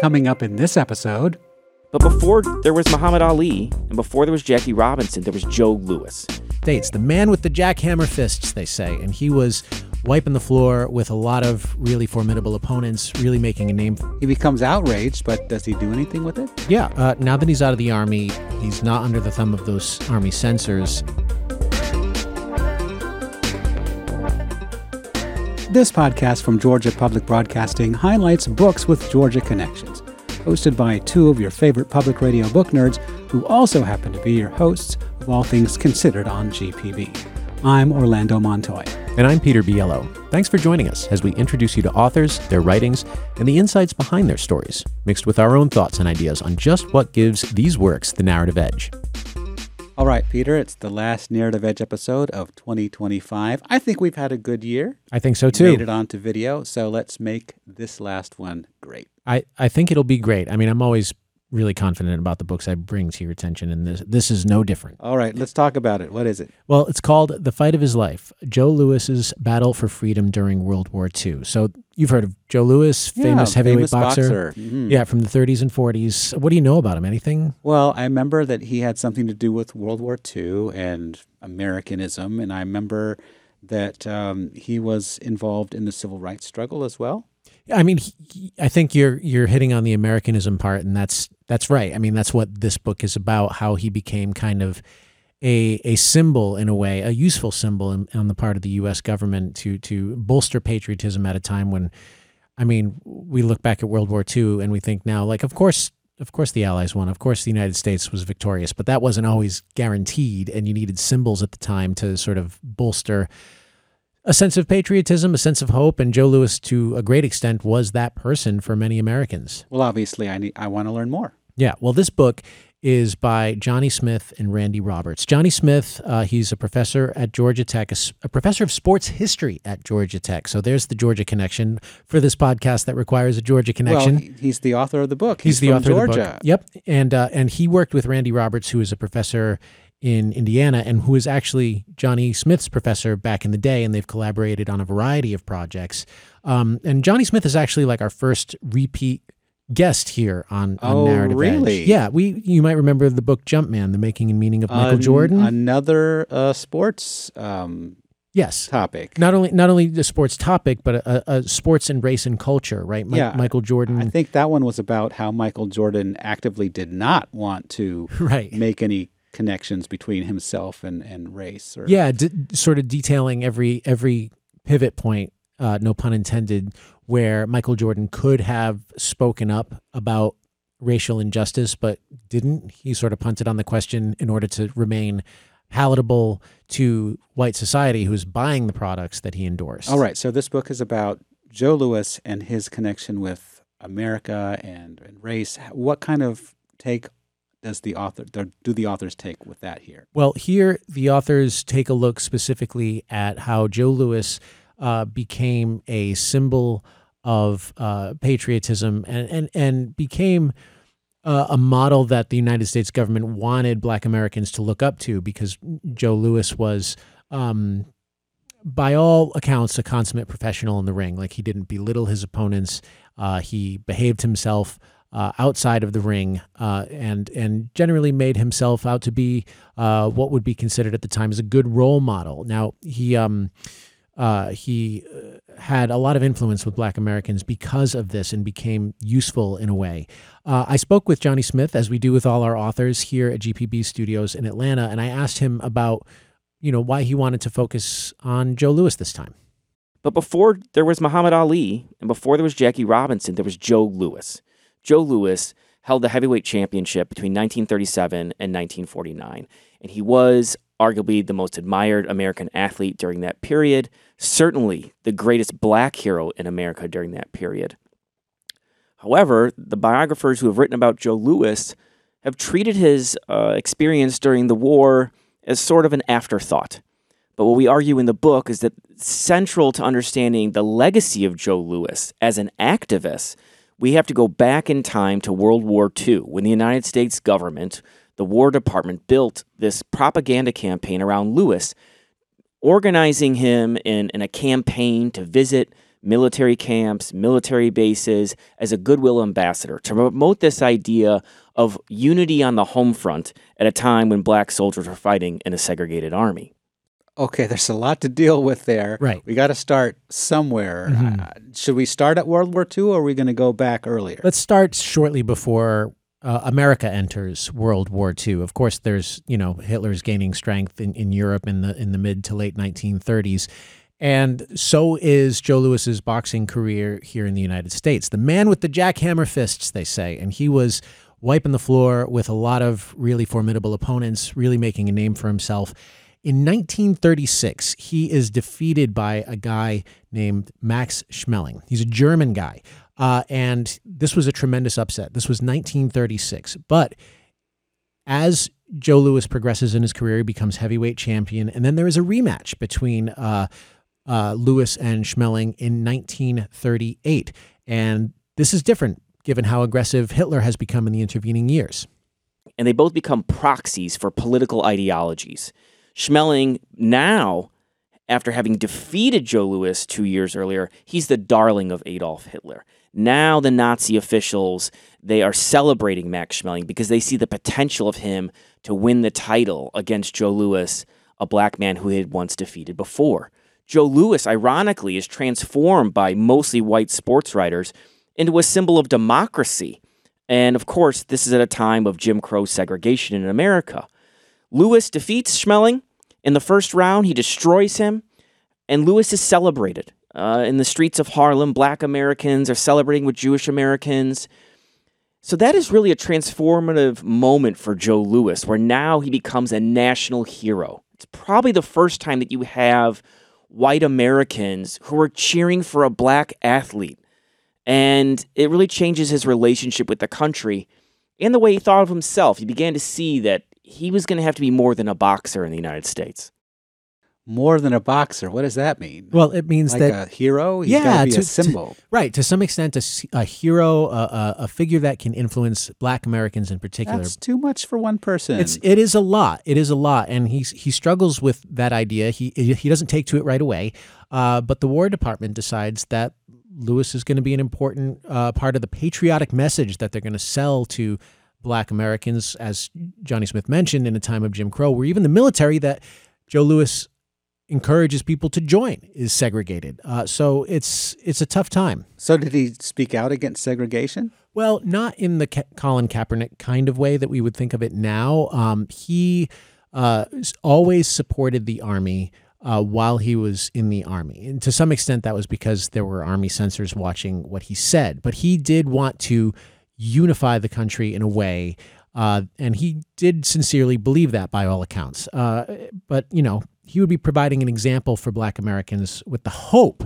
Coming up in this episode... But before there was Muhammad Ali, and before there was Jackie Robinson, there was Joe Louis. States, the man with the jackhammer fists, they say, and he was wiping the floor with a lot of really formidable opponents, really making a name. He becomes outraged, but does he do anything with it? Yeah, now that he's out of the Army, he's not under the thumb of those Army censors. This podcast from Georgia Public Broadcasting highlights books with Georgia connections, hosted by two of your favorite public radio book nerds who also happen to be your hosts of All Things Considered on GPB. I'm Orlando Montoya. And I'm Peter Biello. Thanks for joining us as we introduce you to authors, their writings, and the insights behind their stories, mixed with our own thoughts and ideas on just what gives these works the narrative edge. All right, Peter, it's the last Narrative Edge episode of 2025. I think we've had a good year. I think so, too. We made it onto video, so let's make this last one great. I think it'll be great. I mean, I'm always really confident about the books I bring to your attention, and this is no different. All right, let's talk about it. What is it? Well, it's called The Fight of His Life, Joe Louis's Battle for Freedom During World War II. So you've heard of Joe Louis, famous heavyweight boxer. Mm-hmm. Yeah, from the 30s and 40s. What do you know about him? Anything? Well, I remember that he had something to do with World War II and Americanism, and I remember that he was involved in the civil rights struggle as well. I mean, I think you're hitting on the Americanism part, and that's right. I mean, that's what this book is about, how he became kind of a symbol in a way, a useful symbol on the part of the U.S. government to bolster patriotism at a time when, I mean, we look back at World War II and we think now, like, of course the Allies won. Of course the United States was victorious, but that wasn't always guaranteed, and you needed symbols at the time to sort of bolster a sense of patriotism, a sense of hope, and Joe Louis, to a great extent, was that person for many Americans. Well, obviously, I want to learn more. Yeah, well, this book is by Johnny Smith and Randy Roberts. Johnny Smith, he's a professor at Georgia Tech, a professor of sports history at Georgia Tech. So there's the Georgia connection for this podcast that requires a Georgia connection. Well, he's the author of the book. He's the from author Georgia. of the book. Yep, and he worked with Randy Roberts, who is a professor in Indiana, and who is actually Johnny Smith's professor back in the day, and they've collaborated on a variety of projects. And Johnny Smith is actually like our first repeat guest here on Narrative really? Edge. Yeah, you might remember the book Jumpman, The Making and Meaning of Michael Jordan. Another sports yes topic. Not only the sports topic, but a sports and race and culture, right? Yeah, Michael Jordan. I think that one was about how Michael Jordan actively did not want to make any connections between himself and race. Sort of detailing every pivot point, no pun intended, where Michael Jordan could have spoken up about racial injustice, but didn't. He sort of punted on the question in order to remain palatable to white society who's buying the products that he endorsed. All right, so this book is about Joe Louis and his connection with America and race. What kind of take do the authors take with that here? Well, here the authors take a look specifically at how Joe Louis became a symbol of patriotism and became a model that the United States government wanted Black Americans to look up to, because Joe Louis was, by all accounts, a consummate professional in the ring. Like, he didn't belittle his opponents. He behaved himself outside of the ring, and generally made himself out to be what would be considered at the time as a good role model. Now, he had a lot of influence with Black Americans because of this, and became useful in a way. I spoke with Johnny Smith, as we do with all our authors here at GPB Studios in Atlanta, and I asked him about, why he wanted to focus on Joe Louis this time. But before there was Muhammad Ali, and before there was Jackie Robinson, there was Joe Louis. Joe Louis held the heavyweight championship between 1937 and 1949, and he was arguably the most admired American athlete during that period, certainly the greatest Black hero in America during that period. However, the biographers who have written about Joe Louis have treated his experience during the war as sort of an afterthought. But what we argue in the book is that central to understanding the legacy of Joe Louis as an activist, we have to go back in time to World War II, when the United States government, the War Department, built this propaganda campaign around Louis, organizing him in a campaign to visit military camps, military bases, as a goodwill ambassador to promote this idea of unity on the home front at a time when black soldiers were fighting in a segregated army. Okay, there's a lot to deal with there. Right. We got to start somewhere. Should we start at World War II, or are we going to go back earlier? Let's start shortly before America enters World War II. Of course, there's, Hitler's gaining strength in Europe in the mid to late 1930s. And so is Joe Louis's boxing career here in the United States. The man with the jackhammer fists, they say. And he was wiping the floor with a lot of really formidable opponents, really making a name for himself. In 1936, he is defeated by a guy named Max Schmeling. He's a German guy. And this was a tremendous upset. This was 1936. But as Joe Louis progresses in his career, he becomes heavyweight champion. And then there is a rematch between Louis and Schmeling in 1938. And this is different given how aggressive Hitler has become in the intervening years. And they both become proxies for political ideologies. Schmeling now, after having defeated Joe Louis 2 years earlier, he's the darling of Adolf Hitler. Now the Nazi officials, they are celebrating Max Schmeling because they see the potential of him to win the title against Joe Louis, a black man who he had once defeated before. Joe Louis, ironically, is transformed by mostly white sports writers into a symbol of democracy. And of course, this is at a time of Jim Crow segregation in America. Louis defeats Schmeling. In the first round, he destroys him, and Louis is celebrated. In the streets of Harlem, black Americans are celebrating with Jewish Americans. So that is really a transformative moment for Joe Louis, where now he becomes a national hero. It's probably the first time that you have white Americans who are cheering for a black athlete. And it really changes his relationship with the country and the way he thought of himself. He began to see that he was going to have to be more than a boxer in the United States. More than a boxer. What does that mean? Well, it means like that a hero? He's got to be a symbol. Right. To some extent, a hero, a figure that can influence black Americans in particular. That's too much for one person. It is a lot. It is a lot. And he struggles with that idea. He doesn't take to it right away. But the War Department decides that Louis is going to be an important part of the patriotic message that they're going to sell to black Americans, as Johnny Smith mentioned, in a time of Jim Crow, where even the military that Joe Louis encourages people to join is segregated. So it's a tough time. So did he speak out against segregation? Well, not in the Colin Kaepernick kind of way that we would think of it now. He always supported the Army while he was in the Army. And to some extent, that was because there were Army censors watching what he said. But he did want to unify the country in a way, and he did sincerely believe that by all accounts. But, he would be providing an example for black Americans with the hope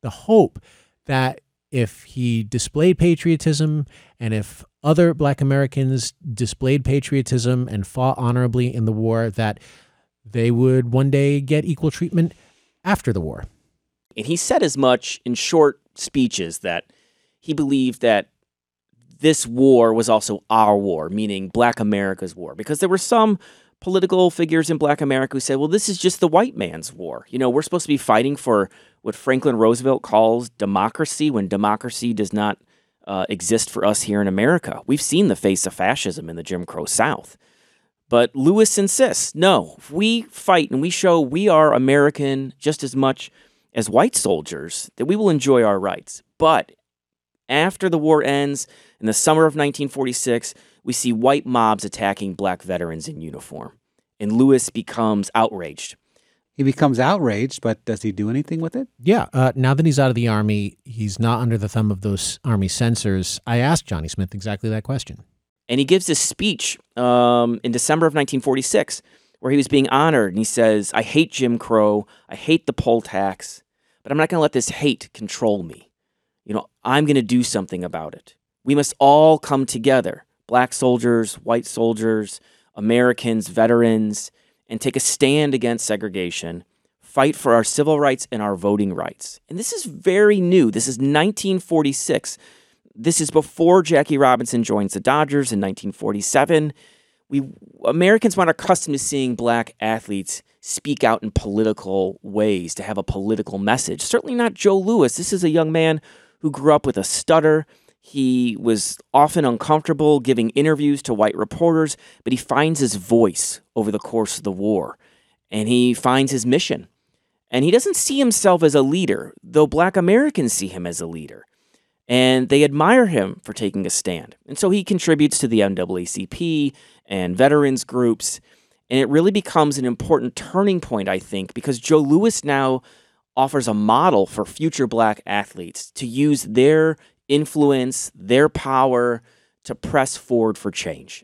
that if he displayed patriotism and if other black Americans displayed patriotism and fought honorably in the war, that they would one day get equal treatment after the war. And he said as much in short speeches that he believed that this war was also our war, meaning Black America's war, because there were some political figures in Black America who said, well, this is just the white man's war. We're supposed to be fighting for what Franklin Roosevelt calls democracy, when democracy does not exist for us here in America. We've seen the face of fascism in the Jim Crow South. But Louis insists, no, if we fight and we show we are American just as much as white soldiers, that we will enjoy our rights. But after the war ends, in the summer of 1946, we see white mobs attacking black veterans in uniform. And Louis becomes outraged. He becomes outraged, but does he do anything with it? Yeah. Now that he's out of the Army, he's not under the thumb of those Army censors. I asked Johnny Smith exactly that question. And he gives this speech in December of 1946 where he was being honored. And he says, I hate Jim Crow. I hate the poll tax. But I'm not going to let this hate control me. I'm going to do something about it. We must all come together, black soldiers, white soldiers, Americans, veterans, and take a stand against segregation, fight for our civil rights and our voting rights. And this is very new. This is 1946. This is before Jackie Robinson joins the Dodgers in 1947. Americans weren't accustomed to seeing black athletes speak out in political ways, to have a political message. Certainly not Joe Louis. This is a young man who grew up with a stutter. He was often uncomfortable giving interviews to white reporters, but he finds his voice over the course of the war, and he finds his mission. And he doesn't see himself as a leader, though Black Americans see him as a leader. And they admire him for taking a stand. And so he contributes to the NAACP and veterans groups. And it really becomes an important turning point, I think, because Joe Louis now offers a model for future Black athletes to use their influence, their power to press forward for change.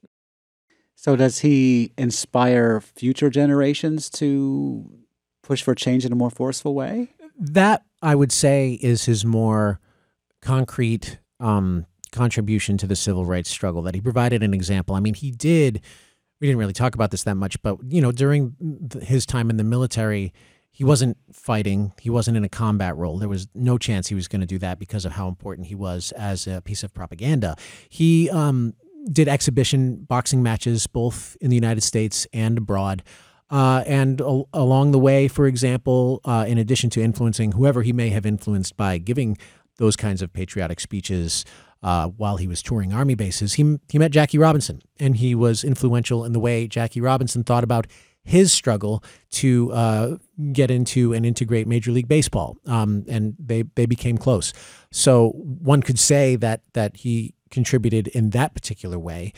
So does he inspire future generations to push for change in a more forceful way? That, I would say, is his more concrete contribution to the civil rights struggle, that he provided an example. I mean, we didn't really talk about this that much, but, during his time in the military, he wasn't fighting. He wasn't in a combat role. There was no chance he was going to do that because of how important he was as a piece of propaganda. He did exhibition boxing matches both in the United States and abroad. And along the way, for example, in addition to influencing whoever he may have influenced by giving those kinds of patriotic speeches while he was touring Army bases, he met Jackie Robinson, and he was influential in the way Jackie Robinson thought about his struggle to get into and integrate Major League Baseball, and they became close. So one could say that he contributed in that particular way.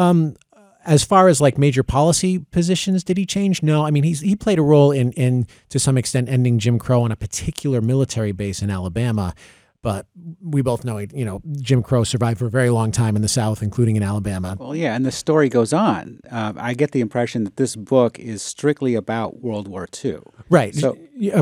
As far as like major policy positions, did he change? No. I mean, he played a role in to some extent ending Jim Crow on a particular military base in Alabama. But we both know, Jim Crow survived for a very long time in the South, including in Alabama. Well, yeah, and the story goes on. I get the impression that this book is strictly about World War II. Right. So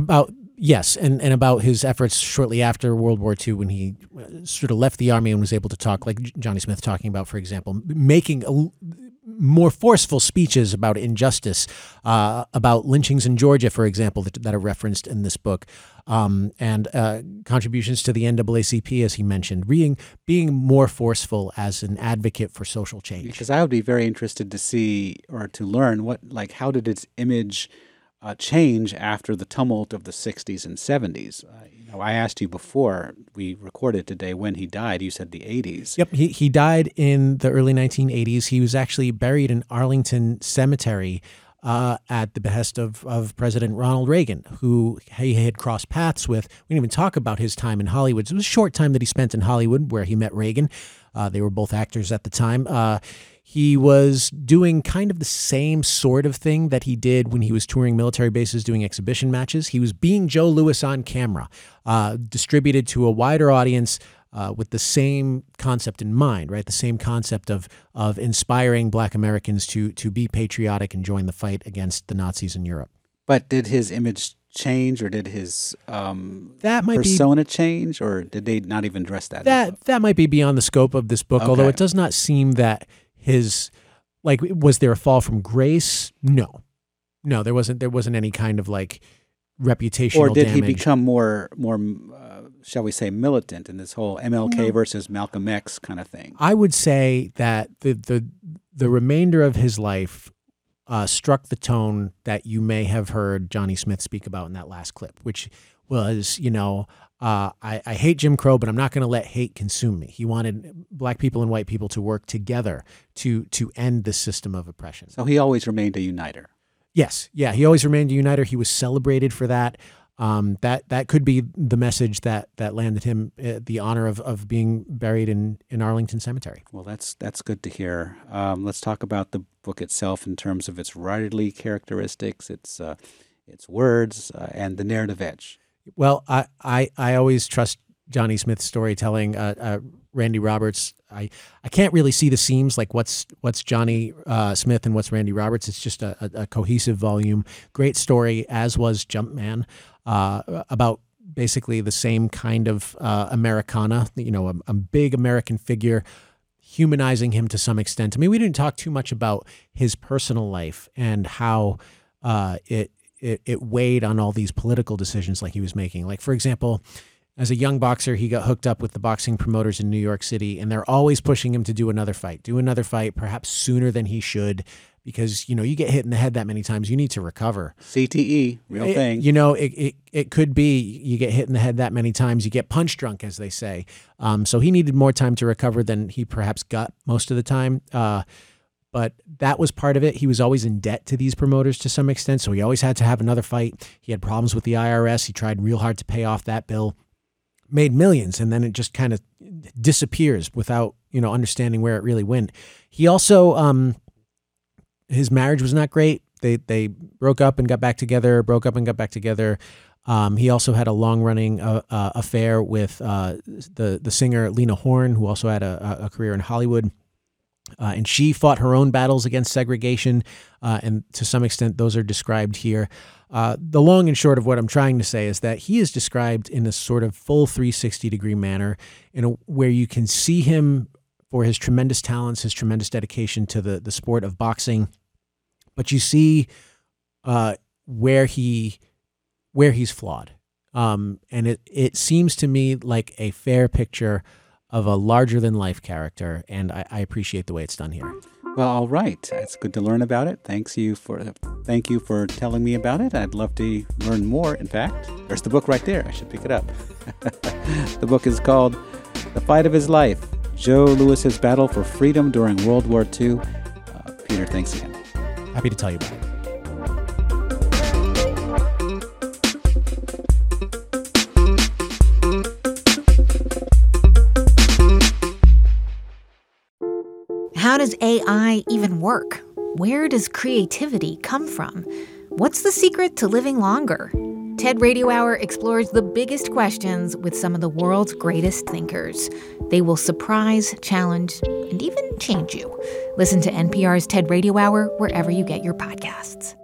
yes, and about his efforts shortly after World War II when he sort of left the Army and was able to talk, like Johnny Smith talking about, for example, making more forceful speeches about injustice, about lynchings in Georgia, for example, that are referenced in this book, and contributions to the NAACP, as he mentioned, being more forceful as an advocate for social change. Because I would be very interested to see or to learn how did its image change after the tumult of the 60s and 70s. I asked you before we recorded today when he died. You said the 80s. Yep, he died in the early 1980s. He was actually buried in Arlington Cemetery at the behest of President Ronald Reagan, who he had crossed paths with. We didn't even talk about his time in Hollywood. It was a short time that he spent in Hollywood where he met Reagan. They were both actors at the time. He was doing kind of the same sort of thing that he did when he was touring military bases, doing exhibition matches. He was being Joe Louis on camera, distributed to a wider audience with the same concept in mind, right? The same concept of inspiring Black Americans to be patriotic and join the fight against the Nazis in Europe. But did his image change, or did his persona change, or did they not even address that? That might be beyond the scope of this book, although it does not seem that was there a fall from grace? No, there wasn't any kind of reputational or did damage. He become more shall we say militant in this whole MLK versus Malcolm X kind of thing? I would say that the remainder of his life struck the tone that you may have heard Johnny Smith speak about in that last clip, which was, I hate Jim Crow, but I'm not going to let hate consume me. He wanted Black people and white people to work together to end this system of oppression. So he always remained a uniter. Yes. Yeah, he always remained a uniter. He was celebrated for that. That could be the message that landed him the honor of being buried in Arlington Cemetery. Well, that's good to hear. Let's talk about the book itself in terms of its writerly characteristics, its words, and the narrative edge. Well, I always trust Johnny Smith's storytelling. Randy Roberts, I can't really see the seams, like what's Johnny Smith and what's Randy Roberts. It's just a cohesive volume. Great story, as was Jumpman, about basically the same kind of Americana, a big American figure, humanizing him to some extent. I mean, we didn't talk too much about his personal life and how it weighed on all these political decisions like he was making. Like, for example, as a young boxer, he got hooked up with the boxing promoters in New York City, and they're always pushing him to do another fight, perhaps sooner than he should, because, you get hit in the head that many times, you need to recover. CTE, real thing. It could be you get hit in the head that many times, you get punch drunk, as they say. So he needed more time to recover than he perhaps got most of the time. But that was part of it. He was always in debt to these promoters to some extent, so he always had to have another fight. He had problems with the IRS. He tried real hard to pay off that bill. Made millions, and then it just kind of disappears without, understanding where it really went. He also, his marriage was not great. They broke up and got back together, He also had a long-running affair with the singer Lena Horne, who also had a career in Hollywood. And she fought her own battles against segregation, and to some extent, those are described here. The long and short of what I'm trying to say is that he is described in a sort of full 360-degree manner, where you can see him for his tremendous talents, his tremendous dedication to the sport of boxing, but you see where he's flawed. And it seems to me like a fair picture of a larger-than-life character, and I appreciate the way it's done here. Well, all right. It's good to learn about it. Thank you for telling me about it. I'd love to learn more, in fact. There's the book right there. I should pick it up. The book is called The Fight of His Life, Joe Louis's Battle for Freedom During World War II. Peter, thanks again. Happy to tell you about it. How does AI even work? Where does creativity come from? What's the secret to living longer? TED Radio Hour explores the biggest questions with some of the world's greatest thinkers. They will surprise, challenge, and even change you. Listen to NPR's TED Radio Hour wherever you get your podcasts.